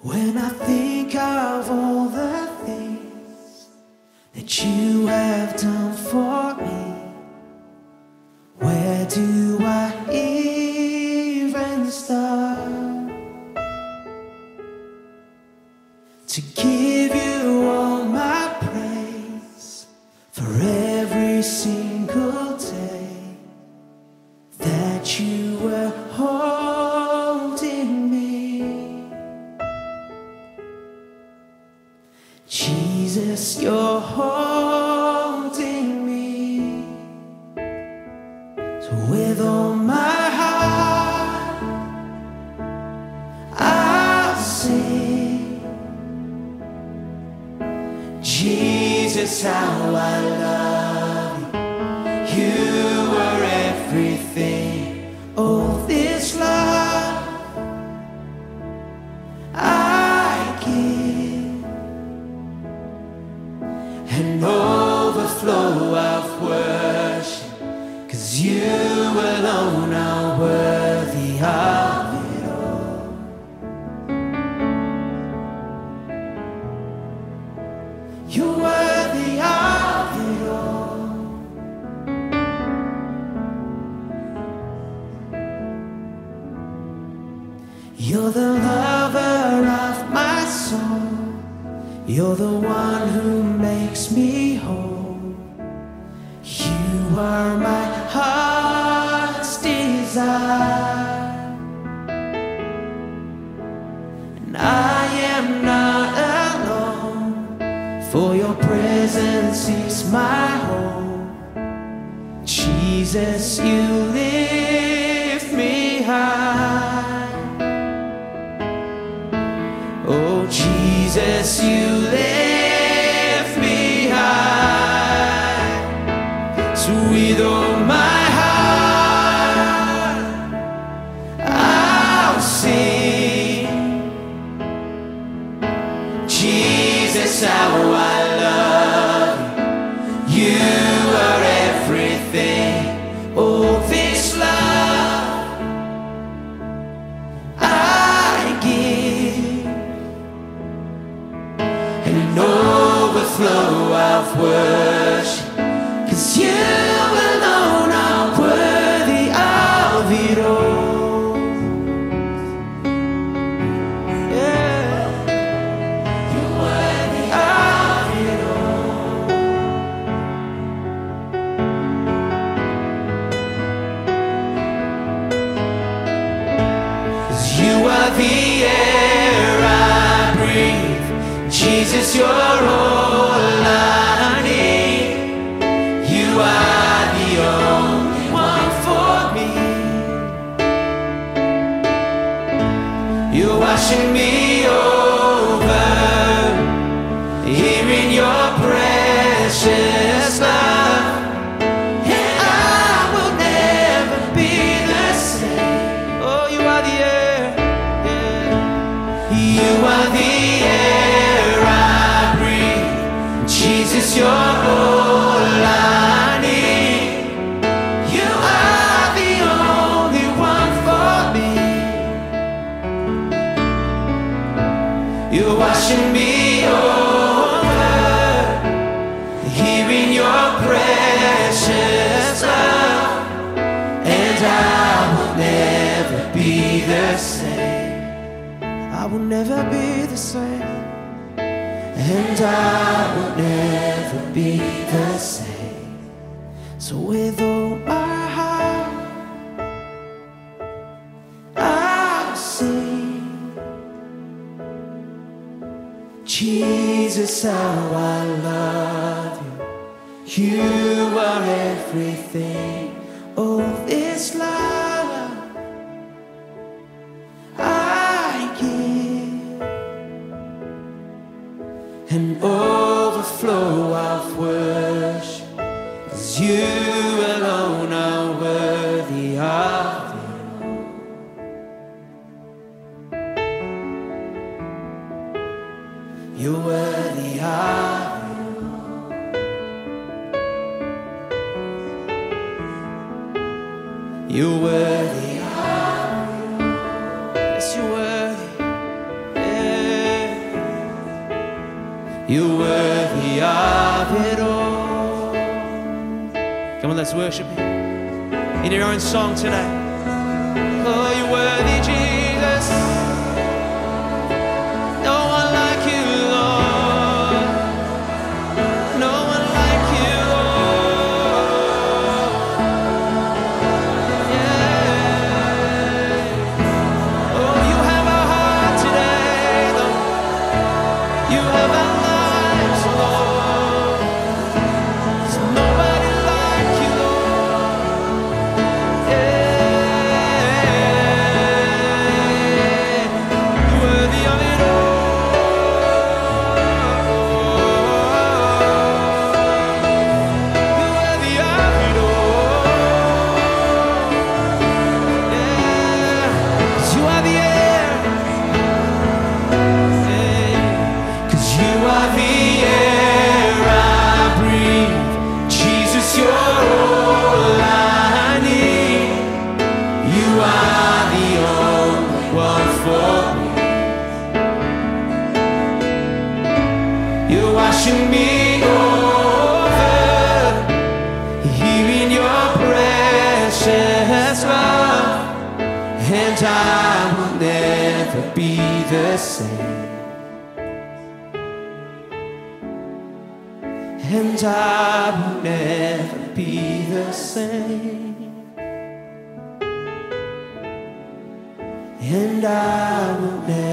When I think of all the things that you have done for me, where do I even start to give you all my praise for every single day that you were holding me? Jesus, you're holding me. So with all my heart I'll sing, Jesus, how I love you. You are everything. Oh, this love I give, an overflow of worship, 'cause you alone are worthy of it all. You're worthy of it all. You're the lover of my soul. You're the one who makes me whole. You are my heart's desire, and I am not alone, for your presence is my home. Jesus, you lift me high. Oh, Jesus, you lift me high. So with all my heart I'll sing, Jesus, how I love you. You are everything. Oh, this love I give, an overflow of worship, 'cause you alone are worthy of it all. Yeah, you're worthy of it all. 'Cause you are the air I breathe. Jesus, you're all I need. You are the only one for me. You're washing me over here in your precious love, and I will never be the same. Oh, you are the air, yeah. You are the air I breathe. Jesus, you're all I need. You are the only one for me. You're washing me over here in your precious love, and I will never be the same. I will never be the same, and I will never be the same. So with all my heart I'll sing, Jesus, how I love you. You are everything. Oh, this love I give, an overflow of worship, 'cause you alone are worthy of it all. You're worthy of it all. You're worthy of it all. Yes, you're worthy. Yeah. You're worthy of it all. Come on, let's worship Him in your own song today. Oh, you're worthy, Jesus. No one like you, Lord. No one like you, Lord. Yeah. Oh, you have our heart today, Lord. You have our lives, Lord. There's nobody like you, Lord. Yeah. You're worthy of it all. You're worthy of it all. Yeah. 'Cause you are the air. Cause you are the air I breathe. Jesus, you're all I need. You are the only one for me. You're washing me over here in your precious love, and I will never be the same. And I will never be the same. And I will never